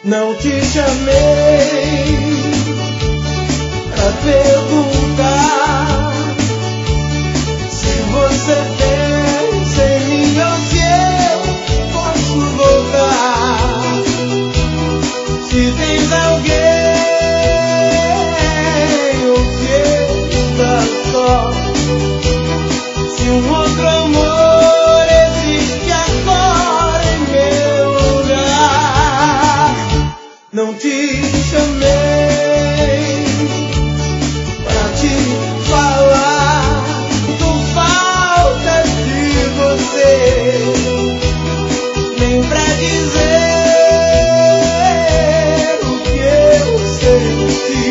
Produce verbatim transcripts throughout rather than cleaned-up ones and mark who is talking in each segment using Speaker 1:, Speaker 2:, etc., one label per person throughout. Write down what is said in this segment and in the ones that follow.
Speaker 1: Não te chamei pra perguntar se você pensa em mim ou se eu posso voltar. Se tens alguém ou se estás só, se um outro amor existe agora em meu lugar. Não te chamei pra te falar, tô falta de você, nem pra dizer o que eu senti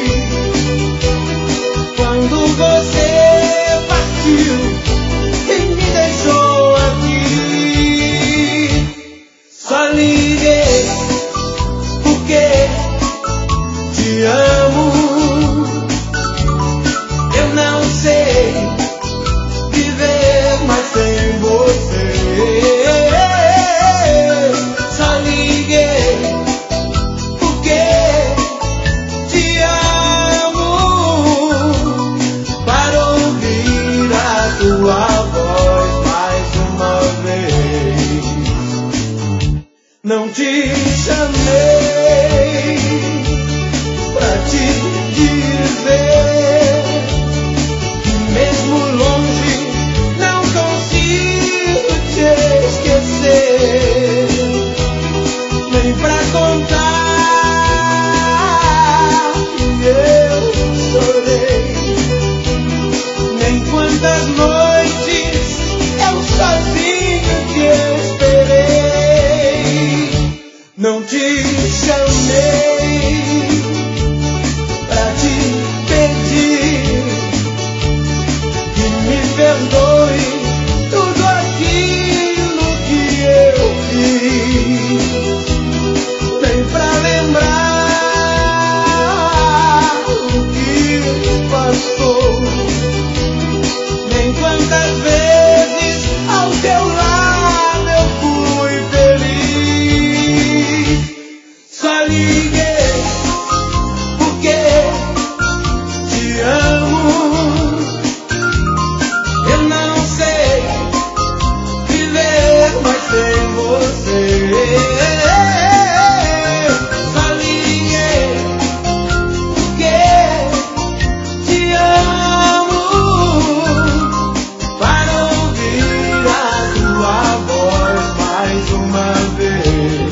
Speaker 1: quando você partiu e me deixou aqui. Só liguei porque te amo. Eu não sei viver mais sem você. Só liguei porque te amo, para ouvir a tua voz mais uma vez. Não te chamei pra te dizer que mesmo longe não consigo te esquecer, nem pra contar que eu chorei, nem quantas noites eu sozinho te esperei. Não te chamei pra te pedir que me perdoe tudo aquilo que eu fiz, nem pra lembrar o que passou, nem quantas vezes ao teu lado eu fui feliz. Só liguei porque te amo. Eu não sei viver mais sem você. Só liguei porque te amo, para ouvir a tua voz mais uma vez.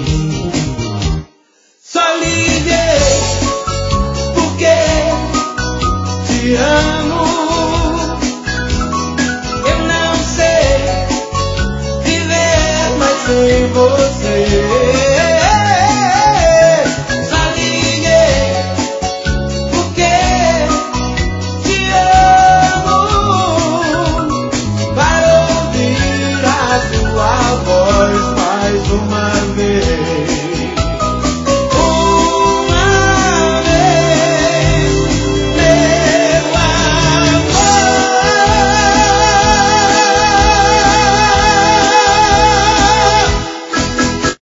Speaker 1: Só liguei porque te amo. Eu não sei viver mais sem você.